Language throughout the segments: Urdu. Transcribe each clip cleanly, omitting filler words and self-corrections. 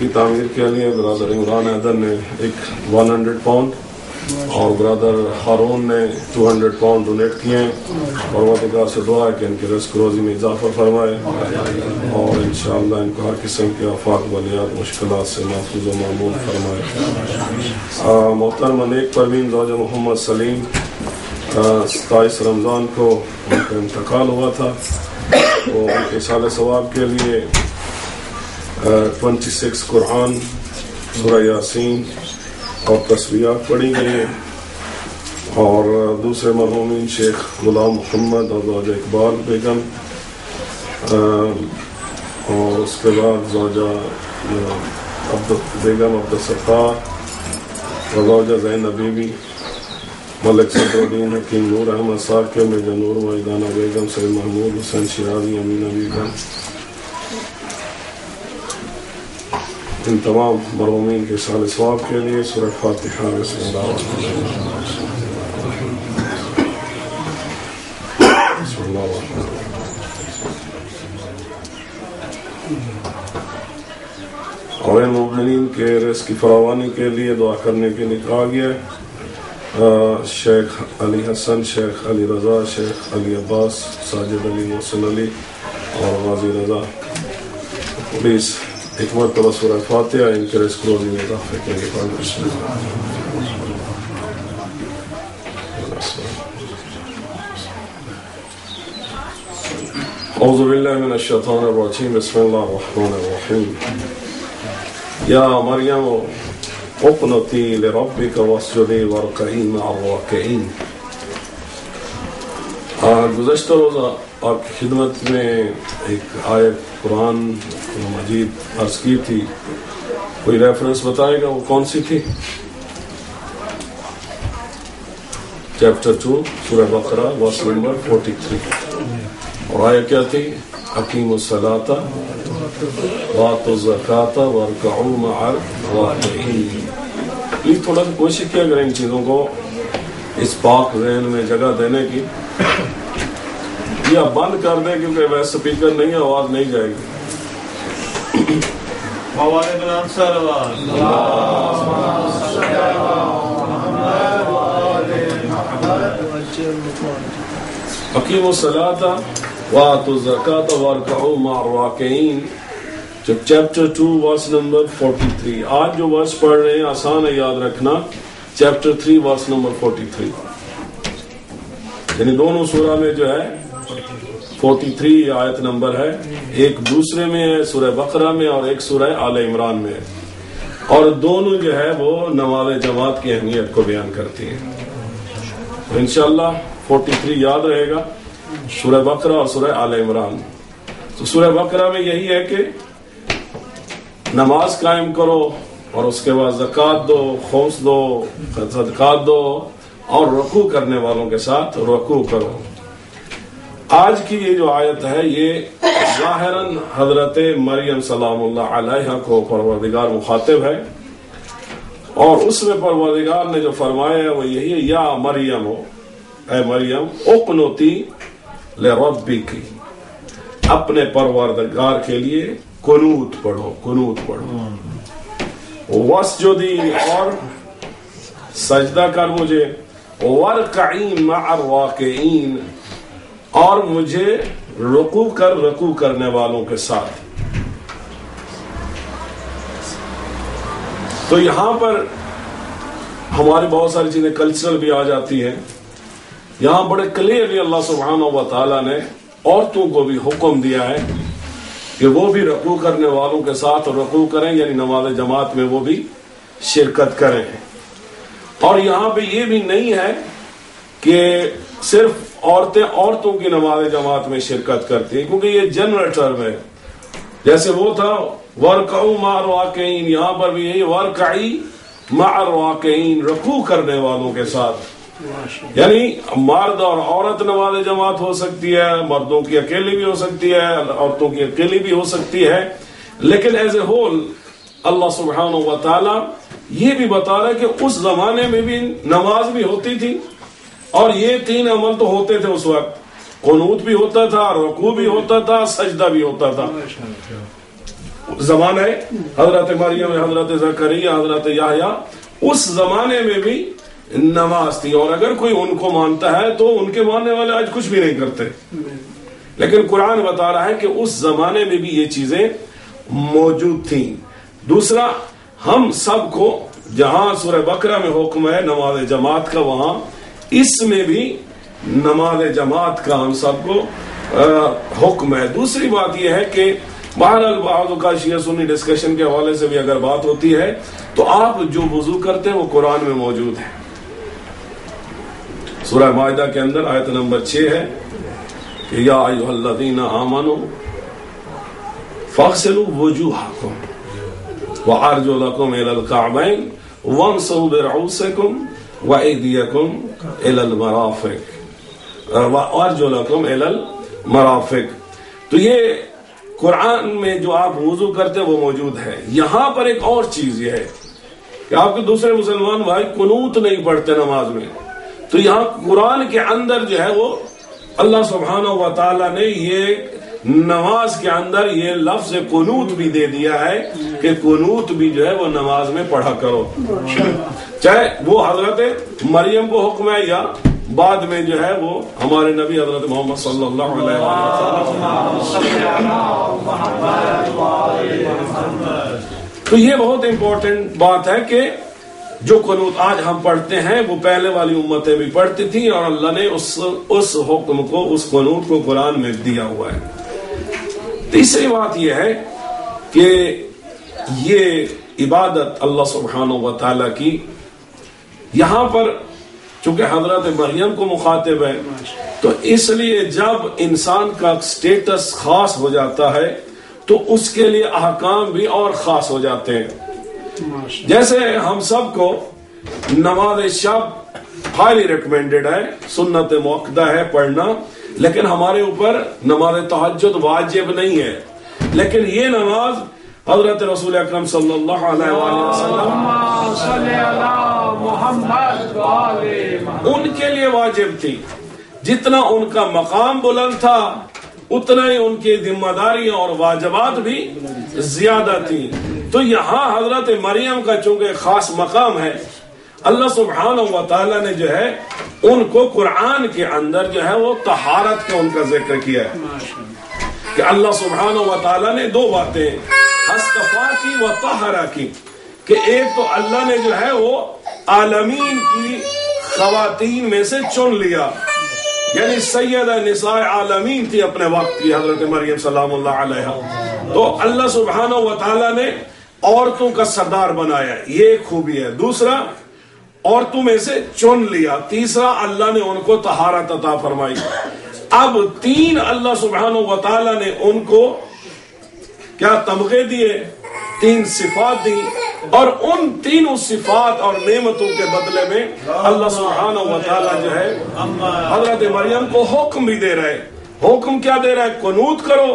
کی تعمیر کے لیے برادر عمران حیدر نے ایک 100 پاؤنڈ اور برادر ہارون نے 200 پاؤنڈ ڈونیٹ کیے ہیں. پروردگار سے دعا ہے کہ ان کی رزق روزی میں اضافہ فرمائے اور انشاءاللہ ان کو ہر قسم کے آفات بلیات مشکلات سے محفوظ و معمول فرمائے. محترمہ نیک پروین زوجہ محمد سلیم 27 رمضان کو ان کا انتقال ہوا تھا، تو ان کے اصالہ ثواب کے لیے 26 قرآن، سورہ یاسین اور تسبیحات پڑھی گئی ہیں. اور دوسرے مرحومین شیخ غلام محمد اور زوجہ اقبال بیگم، اور اس کے بعد زوجہ بیگم عبدالستار اور زوجہ زینب بیوی، ملک صدر الدین حکیم نور احمد ثاقب، میجر نور وحیدانہ بیگم، سید محمود حسین شیرازی، امینہ بیگم. ان تمام مرحومین کے اصحال ثواب کے لیے سورہ فاتحہ. بسم اللہ الرحمن الرحیم. بسم اللہ الرحمن الرحیم. اور مومنین کے رزق کی فراوانی کے لیے دعا کرنے کے لیے کہا گیا ہے. شیخ علی حسن، شیخ علی رضا، شیخ علی عباس، ساجد علی، محسن علی اور غازی رضا، پولیس ایک مرتبہ سورہ فاتحہ ان کے رزق روزی میں اضافے کے لیے. اعوذ باللہ من الشیطان الرجیم. بسم اللہ الرحمن الرحیم. یا مریم اقنتی لربک واسجدی وارکعی مع الراکعین. گزشتہ روزہ آپ کی خدمت میں ایک آیت قرآن مجید عرض کی تھی، کوئی ریفرنس بتائے گا وہ کون سی تھی؟ چیپٹر 2 سورہ بقرہ ورس نمبر 43، اور آیت کیا تھی؟ اقیموا الصلاۃ وآتوا الزکاۃ وارکعوا مع الراکعین. پلیز تھوڑا سا کوشش کیا کریں ان چیزوں کو اس پاک ذہن میں جگہ دینے کی. یا بند کر دیں کیونکہ ویسے سپیکر نہیں ہے، آواز نہیں جائے گی. اقیموا الصلاۃ وآتوا الزکاۃ وارکعوا مع الراکعین، جو چیپٹر 2 ورس نمبر 43. آج جو ورس پڑھ رہے ہیں آسان ہے یاد رکھنا، چیپٹر 3 ورس نمبر 43، یعنی دونوں سورہ میں جو ہے 43 آیت نمبر ہے، ایک دوسرے میں ہے سورہ بقرہ میں اور ایک سورہ آل عمران میں ہے، اور دونوں جو ہے وہ نماز جماعت کی اہمیت کو بیان کرتی ہیں. انشاءاللہ 43 یاد رہے گا، سورہ بقرہ اور سورہ آل عمران. تو سورہ بقرہ میں یہی ہے کہ نماز قائم کرو اور اس کے بعد زکوٰۃ دو، خمس دو، صدقات دو اور رکوع کرنے والوں کے ساتھ رکوع کرو. آج کی یہ جو آیت ہے یہ ظاہراً حضرت مریم سلام اللہ علیہا کو پروردگار مخاطب ہے، اور اس میں پروردگار نے جو فرمایا ہے وہ یہی ہے، یا مریم، اے مریم، اقنتی لربک، اپنے پروردگار کے لیے قنوت پڑھو، قنوت پڑھو. واسجدی، اور سجدہ کر مجھے، وارکعی مع الراکعین، اور مجھے رکوع کر رکوع کرنے والوں کے ساتھ. تو یہاں پر ہماری بہت ساری چیزیں کلچرل بھی آ جاتی ہیں. یہاں بڑے کلیئرلی اللہ سبحانہ و تعالیٰ نے عورتوں کو بھی حکم دیا ہے کہ وہ بھی رکوع کرنے والوں کے ساتھ رکوع کریں، یعنی نماز جماعت میں وہ بھی شرکت کریں. اور یہاں پہ یہ بھی نہیں ہے کہ صرف عورتوں کی نماز جماعت میں شرکت کرتی ہیں، کیونکہ یہ جنرل ٹرم ہے. جیسے وہ تھا وارکعوا مع الراکعین، یہاں پر بھی یہی وارکعی مع الراکعین، رکوع کرنے والوں کے ساتھ. یعنی مرد اور عورت نماز جماعت ہو سکتی ہے، مردوں کی اکیلی بھی ہو سکتی ہے، عورتوں کی اکیلی بھی ہو سکتی ہے، لیکن ایز اے ہول اللہ سبحانہ و تعالی یہ بھی بتا رہا ہے کہ اس زمانے میں بھی نماز بھی ہوتی تھی، اور یہ 3 عمل تو ہوتے تھے اس وقت. قنوت بھی ہوتا تھا، رکوع بھی ہوتا تھا، سجدہ بھی ہوتا تھا. زمانہ حضرت مریم، حضرت زکریا، حضرت یحییٰ، اس زمانے میں بھی نماز تھی، اور اگر کوئی ان کو مانتا ہے تو ان کے ماننے والے آج کچھ بھی نہیں کرتے، لیکن قرآن بتا رہا ہے کہ اس زمانے میں بھی یہ چیزیں موجود تھیں۔ دوسرا، ہم سب کو جہاں سورہ بقرہ میں حکم ہے نماز جماعت کا، وہاں اس میں بھی نماز جماعت کا ہم سب کو حکم ہے۔ دوسری بات یہ ہے کہ بہرحال بعض کا شیعہ سنی ڈسکشن کے حوالے سے بھی اگر بات ہوتی ہے تو آپ جو وضو کرتے ہیں وہ قرآن میں موجود ہے۔ سورہ مائدہ کے اندر آیت نمبر 6 ہے کہ یا ایھا الذین آمنوا فاغسلوا وجوہکم وارجلکم الی الکعبین وامسحوا برؤوسکم وایدیکم الی المرافق وارجلکم الی المرافق۔ تو یہ قرآن میں جو آپ وضو کرتے ہیں وہ موجود ہے۔ یہاں پر ایک اور چیز یہ ہے کہ آپ کے دوسرے مسلمان بھائی قنوت نہیں پڑھتے نماز میں، تو یہاں قرآن کے اندر جو ہے وہ اللہ سبحانہ و تعالیٰ نے یہ نماز کے اندر یہ لفظ قنوت بھی دے دیا ہے کہ قنوت بھی جو ہے وہ نماز میں پڑھا کرو، چاہے وہ حضرت مریم کو حکم ہے یا بعد میں جو ہے وہ ہمارے نبی حضرت محمد صلی اللہ علیہ وسلم۔ تو یہ بہت امپورٹنٹ بات ہے کہ جو قنوت آج ہم پڑھتے ہیں وہ پہلے والی امتیں بھی پڑھتی تھیں، اور اللہ نے اس حکم کو، اس قنوت کو قرآن میں دیا ہوا ہے۔ تیسری بات یہ ہے کہ یہ عبادت اللہ سبحانہ و تعالیٰ کی، یہاں پر چونکہ حضرت مریم کو مخاطب ہے تو اس لیے جب انسان کا سٹیٹس خاص ہو جاتا ہے تو اس کے لیے احکام بھی اور خاص ہو جاتے ہیں۔ جیسے ہم سب کو نماز شب ہائیلی ریکمینڈڈ ہے، سنت مؤکدہ ہے پڑھنا، لیکن ہمارے اوپر نماز تہجد واجب نہیں ہے، لیکن یہ نماز حضرت رسول اکرم صلی اللہ علیہ وسلم ان کے لیے واجب تھی۔ جتنا ان کا مقام بلند تھا اتنا ہی ان کی ذمہ داریاں اور واجبات بھی زیادہ تھی۔ تو یہاں حضرت مریم کا چونکہ خاص مقام ہے، اللہ سبحانہ و تعالیٰ نے جو ہے ان کو قرآن کے اندر جو ہے وہ طہارت کا ان کا ذکر کیا ہے کہ اللہ سبحانہ و تعالیٰ نے دو باتیں اصطفا کی و طہرا کی، کہ ایک تو اللہ نے جو ہے وہ عالمین کی خواتین میں سے چن لیا، یعنی سیدہ نساء عالمین تھی اپنے وقت کی حضرت مریم سلام اللہ علیہا، تو اللہ سبحانہ و تعالیٰ نے عورتوں کا سردار بنایا، یہ ایک خوبی ہے۔ دوسرا، عورتوں میں سے چن لیا۔ تیسرا، اللہ نے ان کو طہارت عطا فرمائی۔ اب تین اللہ سبحانہ و تعالیٰ نے ان کو کیا تمغے دیے، تین صفات دی، اور ان تینوں صفات اور نعمتوں کے بدلے میں اللہ سبحانہ و تعالیٰ جو ہے حضرت مریم کو حکم بھی دے رہے۔ حکم کیا دے رہا ہے؟ قنوت کرو،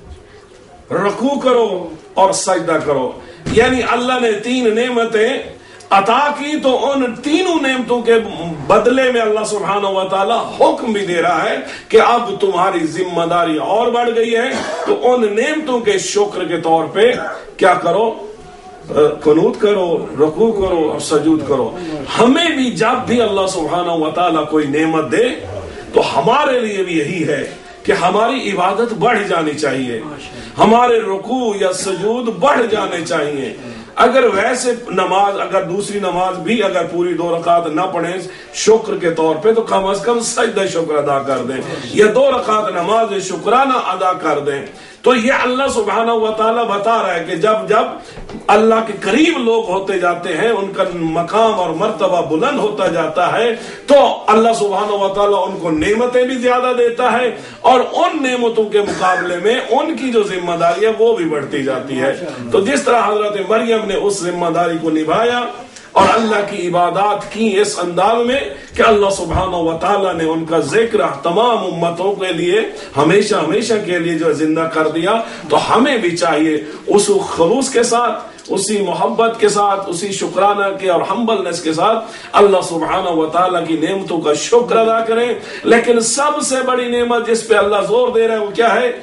رکوع کرو اور سجدہ کرو۔ یعنی اللہ نے تین نعمتیں عطا کی، تو ان تینوں نعمتوں کے بدلے میں اللہ سبحانہ و تعالیٰ حکم بھی دے رہا ہے کہ اب تمہاری ذمہ داری اور بڑھ گئی ہے، تو ان نعمتوں کے شکر کے طور پہ کیا کرو؟ قنوت کرو، رکوع کرو اور سجود کرو۔ ہمیں بھی جب بھی اللہ سبحانہ و تعالیٰ کوئی نعمت دے تو ہمارے لیے بھی یہی ہے کہ ہماری عبادت بڑھ جانی چاہیے، ہمارے رکوع یا سجود بڑھ جانے چاہیے۔ اگر ویسے نماز، اگر دوسری نماز بھی اگر پوری 2 رکعت نہ پڑھیں شکر کے طور پہ، تو کم از کم سجدہ شکر ادا کر دیں، یا 2 رکعت نماز شکرانہ ادا کر دیں۔ تو یہ اللہ سبحانہ و تعالیٰ بتا رہا ہے کہ جب جب اللہ کے قریب لوگ ہوتے جاتے ہیں، ان کا مقام اور مرتبہ بلند ہوتا جاتا ہے، تو اللہ سبحانہ و تعالیٰ ان کو نعمتیں بھی زیادہ دیتا ہے، اور ان نعمتوں کے مقابلے میں ان کی جو ذمہ داری ہے وہ بھی بڑھتی جاتی ہے۔ تو جس طرح حضرت مریم نے اس ذمہ داری کو نبھایا اور اللہ کی عبادات کی اس انداز میں کہ اللہ سبحانہ و تعالیٰ نے ان کا ذکر تمام امتوں کے لیے ہمیشہ ہمیشہ کے لیے جو زندہ کر دیا، تو ہمیں بھی چاہیے اس خلوص کے ساتھ، اسی محبت کے ساتھ، اسی شکرانہ کے اور ہمبلنس کے ساتھ اللہ سبحانہ و تعالیٰ کی نعمتوں کا شکر ادا کریں۔ لیکن سب سے بڑی نعمت جس پہ اللہ زور دے رہا ہے وہ کیا ہے؟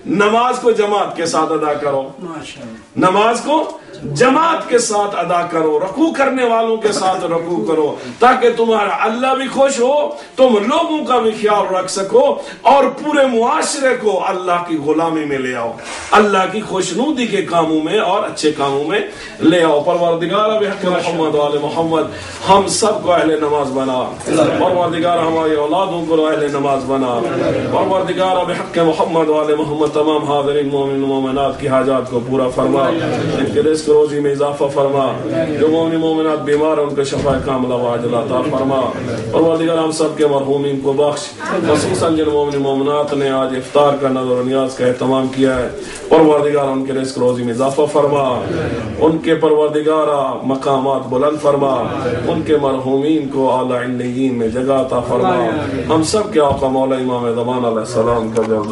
نماز کو جماعت کے ساتھ ادا کرو، نماز کو جماعت کے ساتھ ادا کرو، رکوع کرنے والوں کے ساتھ رکوع کرو، تاکہ تمہارا اللہ بھی خوش ہو، تم لوگوں کا بھی خیال رکھ سکو، اور پورے معاشرے کو اللہ کی غلامی میں لے آؤ، اللہ کی خوشنودی کے کاموں میں اور اچھے کاموں میں لے آؤ۔ پروردگار بحق محمد وآل محمد ہم سب کو اہل نماز بنا، پروردگار ہماری اولادوں کو اہل نماز بنا، پروردگار بحق محمد وآل محمد تمام حاضرین مومن مومنات کی حاجات کو پورا فرما، ان کے رزق روزی میں اضافہ فرما، جو مومن مومنات بیمار ہیں ان کو شفا کاملہ وعاجلہ عطا فرما۔ پروردگار ہم سب کے مرحومین کو بخش، خصوصاً جن مومن مومنات نے آج افطار کا نظر و نیاز کا اہتمام کیا ہے، پروردگار ان کے رزق روزی میں اضافہ فرما، ان کے پروردگار مقامات بلند فرما، ان کے مرحومین کو اعلی علیین میں جگہ عطا فرما۔ ہم سب کے آقا مولا امام زمان علیہ السلام کا